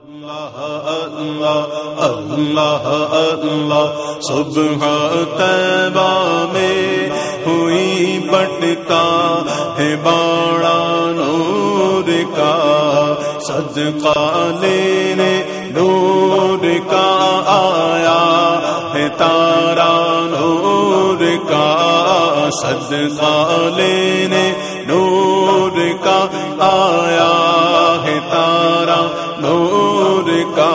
اللہ اللہ اللہ صبح طیبہ میں ہوئی بٹتا ہے باڑا نور کا، صدقہ لینے نور کا آیا ہے تارا نور کا، صدقہ لینے نور کا آیا ہے تارا نور کا۔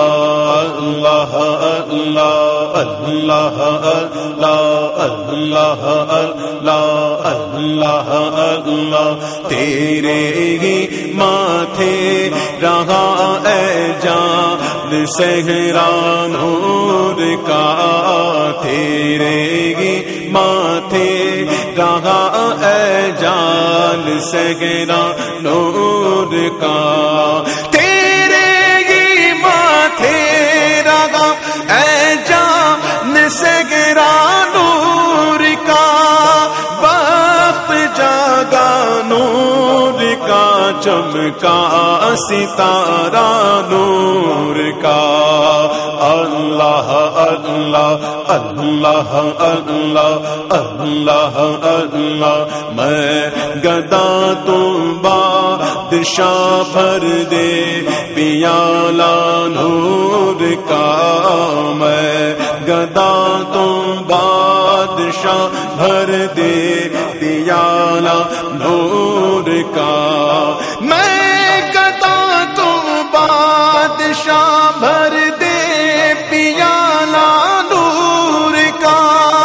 اللہ اللہ اللہ اللہ اللہ اللہ اللہ اللہ، تیرے ہی ماتھے رہا اے جان صحرا نور کا، تیرے ہی ماتھے رہا اے جان صحرا نور کا، تیرے ہی ماتھے رہا اے جان صحرا نور کا، وقت جاگا نور کا، چمکا ستارہ نور کا۔ اللہ اللہ اللہ اللہ اللہ اللہ، میں گدا تم بادشاہ بھر دے پیالہ نور کا، میں گدا تم بادشاہ بھر دے پیالہ نور کا، میں گدا تم بادشاہ بھر دے پیالہ نور کا،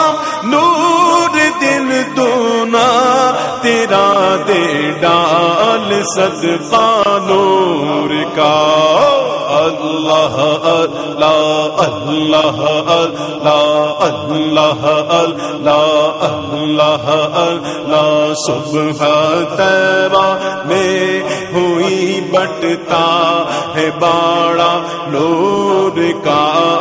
نور دل دونا تیرا دے ڈال صدقہ نور کا۔ اللہ اللہ اللہ اللہ اللہ اللہ اللہ اللہ، صبح طیبہ میں ہوئی بٹتا ہے باڑا نور کا،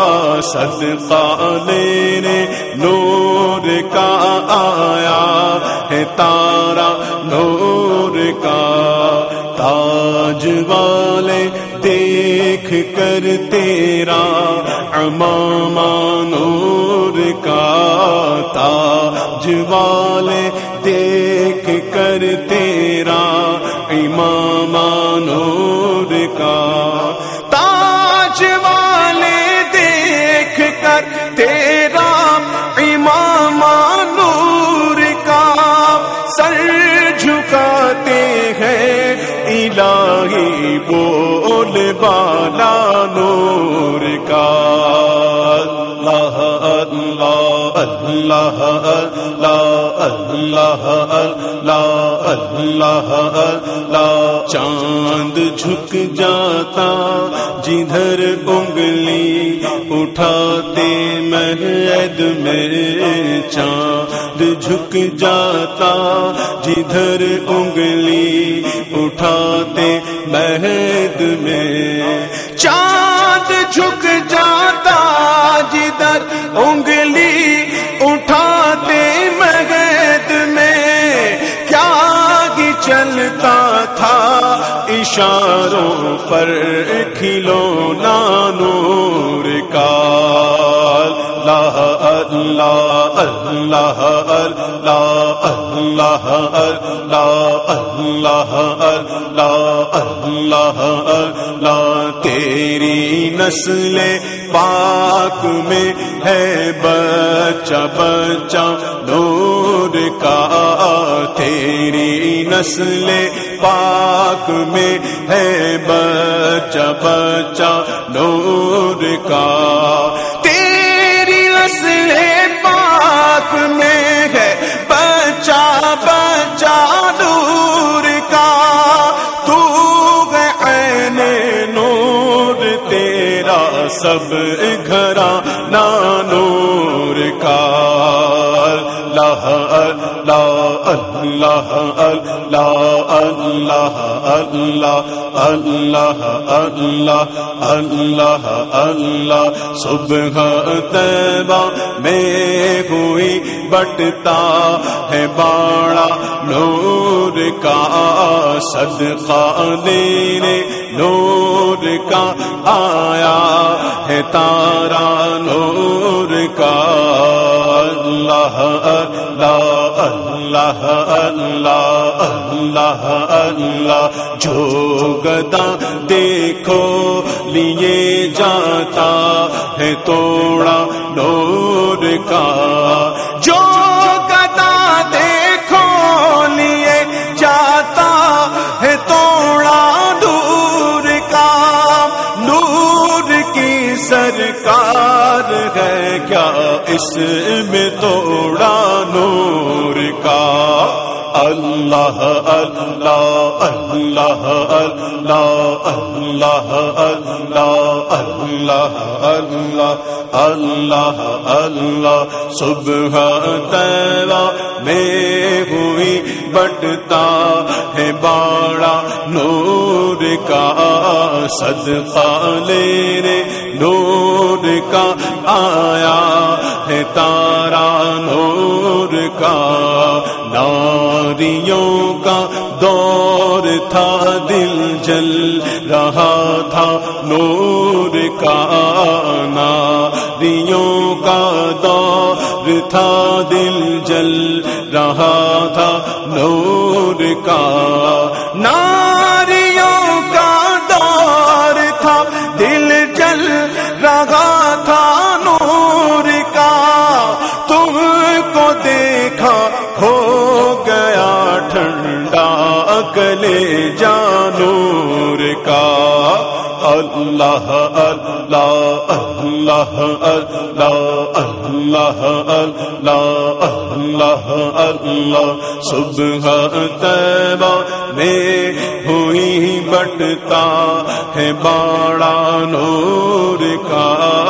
صدقہ لینے نور کا آیا ہے تارا نور کا، تاج والے دیکھ کر تیرا عمامہ نور کا، تاج والے دیکھ کر تیرا امامہ نور کا، تاج والے دیکھ کر تیرا امامہ نور کا، سر جھکاتے ہیں الہی بول بالا نور کا۔ اللہ اللہ اللہ اللہ اللہ اللہ اللہ اللہ، چاند جھک جاتا جدھر انگلی اٹھاتے مہد میں، چاند جھک جاتا جدھر انگلی اٹھاتے مہد میں، چاند جھک جاتا جدھر انگلی اٹھاتے مہد میں، کیا ہی چلتا تھا اشاروں پر کھلونا نور کا۔ اللہ اللہ اللہ اللہ اللہ اللہ اللہ اللہ اللہ، تیری نسل پاک میں ہے بچہ بچہ نور کا، تیری نسل پاک میں ہے بچہ بچہ نور کا، تیری نسل پاک میں ہے بچہ بچہ نور کا، تو ہے عین نور تیرا سب گھرانہ نور کا۔ اللہ اللہ اللہ اللہ اللہ اللہ اللہ اللہ اللہ، صبح طیبہ میں ہوئی بٹتا ہے باڑا نور کا، صدقہ دینے نور کا آیا ہے تارا نور کا اللہ اللہ اللہ اللہ اللہ اللہ جو گدا دیکھو لیے جاتا ہے توڑا نور کا جو گدا دیکھو لیے جاتا ہے توڑا نور کا نور کی سرکار ہے کیا اس میں توڑا نور کا اللہ اللہ اللہ اللہ اللہ اللہ اللہ اللہ اللہ اللہ صبح طیبہ میں ہوئی بٹتا ہے باڑا نور کا صدقہ لینے نور کا آیا ہے تارا نور کا ناریوں کا دور تھا دل جل رہا تھا نور کا ناریوں کا دور تھا دل جل رہا تھا نور کا ناریوں کا دور تھا دل جل رہا تھا نور کا تم کو دیکھا ہو گیا ٹھنڈا کلیجہ نور کا اللہ اللہ اللہ اللہ اللہ اللہ اللہ اللہ صبح طیبہ میں ہوئی بٹتا ہے باڑا نور کا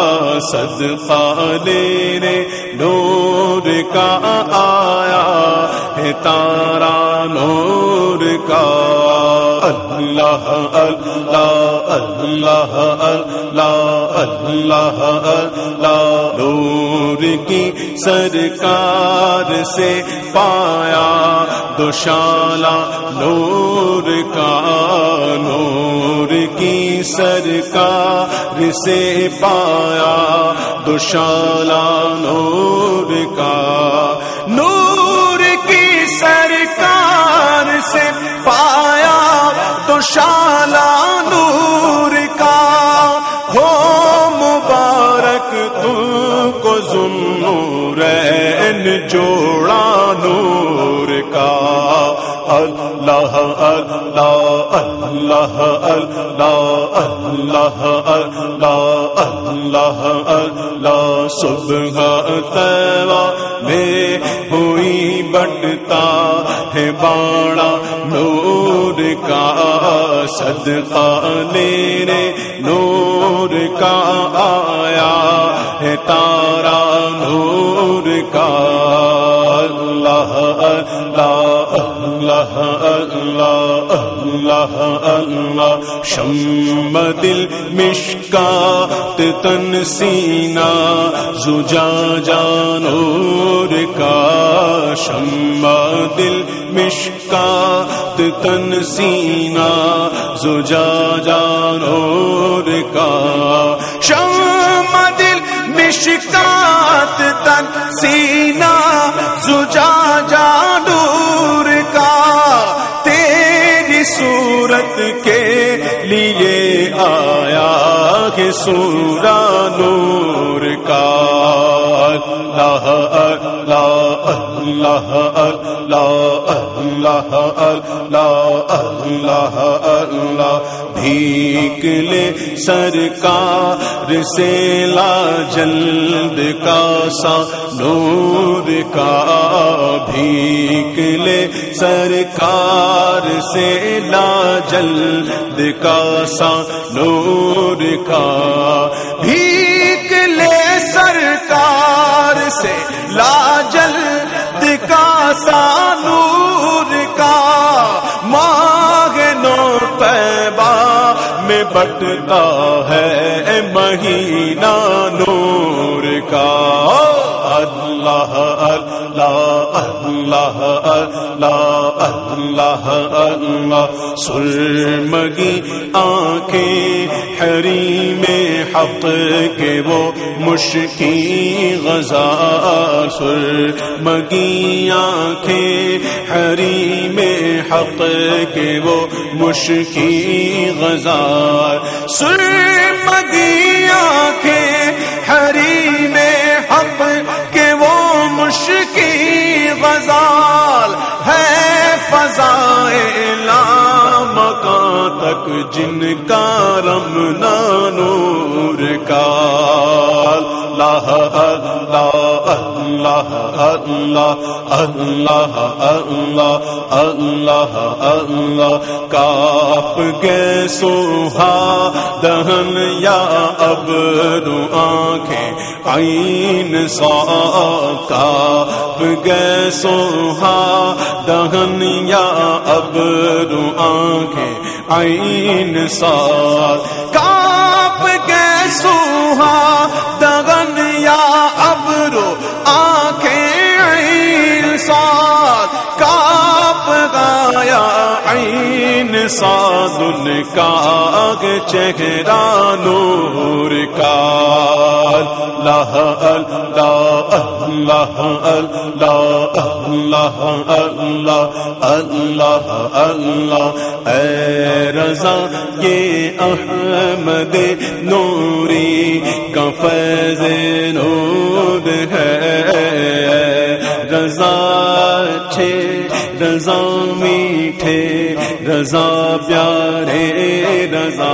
صدقہ لینے نور کا آیا ہے تارا نور کا اللہ اللہ اللہ اللہ اللہ اللہ نور کی سرکار سے پایا دوشالہ نور کا نور کی سرکار سے پایا دوشالہ نور کا نور کی سرکار سے پایا دوشالہ نور کا ہو مبارک تم کو ذوالنورین جوڑا نور کا اللہ اللہ اللہ اللہ اللہ اللہ اللہ اللہ صبح طیبہ میں ہوئی بٹتا ہے باڑا نور کا صدقہ لینے نور کا آیا ہے تارا نور کا اللہ اللہ اللہ اللہ اللہ اللہ شم دل مشکات تن سینہ زجاجہ نور کا شم دل مشکات تن سینہ زجاجہ نور کا شم دل مشکات تن سینہ زجاجہ نور کا تیری صورت کے لیے آیا کہ سورہ نور کا اللہ اللہ اللہ اللہ اللہ اللہ اللہ اللہ بھیک لے سرکار سے لا جلد کا سا نور کا بھیک لے سرکار سے لا جلد کا سا نور کا بھیک لے سرکار سے لا جلد کا سا نور کا ماہ نو طیبہ میں بٹتا ہے مہینہ نور کا اللہ اللہ اللہ اللہ اللہ اللہ سرمگی آنکھیں حریم حق کے وہ مشکی غزال سرمگی آنکھیں حریم حق کے وہ مشکی غزال سرمگی آنکھیں حریم حق کے وہ مشکی غزال ہے فضائے لامکان تک جن کا رمنا نور کا اللہ اللہ اللہ اللہ اللہ اللہ اللہ اللہ کاف کے سوہا دہن یا ابرو آنکھیں عین صاف کاف کے سوہا دہن یا ابرو آنکھیں عین صاف کاف کے سوہا دغن یا ابرو آنکھیں عین صاد کاپ گایا عین صاد ان کا چہرہ نور کا اللہ اللہ اللہ اللہ اللہ اللہ اللہ اللہ اے رضا یہ احمد نوری کا فیض نور ہے رضا اچھے رضا میٹھے رضا پیارے رضا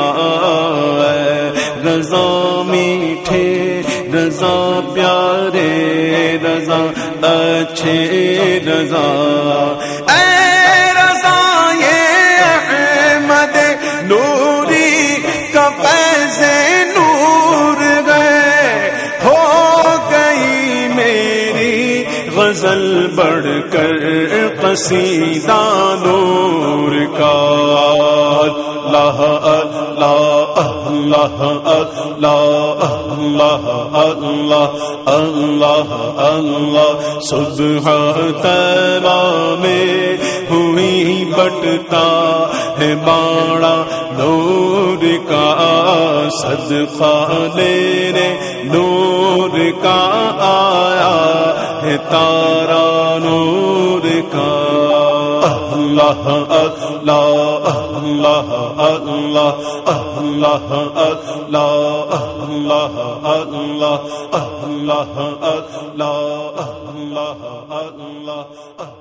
رضا میٹھے رضا پیارے رضا اچھے رضا اے رضا یہ احمد نوری کا فیض نور گئے ہو گئی میری غزل بڑھ کر قصیدہ نور کا اللہ اللہ اللہ اللہ اللہ اللہ اللہ صبح طیبہ میں ہوئی بٹتا ہے باڑا نور کا صدقہ لینے نور کا آیا ہے تارا نور کا اللہ اللہ اللہ اللہ اللہ اللہ اللہ اللہ اللہ اللہ اللہ